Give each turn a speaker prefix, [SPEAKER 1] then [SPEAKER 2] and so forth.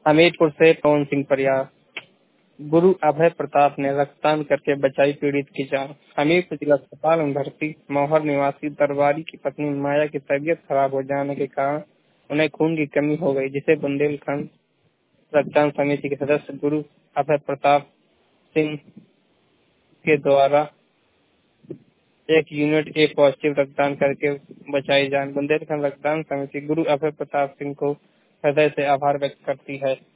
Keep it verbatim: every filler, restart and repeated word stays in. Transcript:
[SPEAKER 1] हमीरपुर से पवन सिंह प्रयास। गुरु अभय प्रताप ने रक्तदान करके बचाई पीड़ित की जान। हमीरपुर जिला अस्पताल में भर्ती मौहर निवासी दरबारी की पत्नी माया की तबीयत खराब हो जाने के कारण उन्हें खून की कमी हो गई, जिसे बुंदेलखंड रक्तदान समिति के सदस्य गुरु अभय प्रताप सिंह के द्वारा एक यूनिट ए पॉजिटिव रक्तदान करके बचाई जान। बुंदेलखंड रक्तदान समिति गुरु अभय प्रताप सिंह को हृदय से आभार व्यक्त करती है।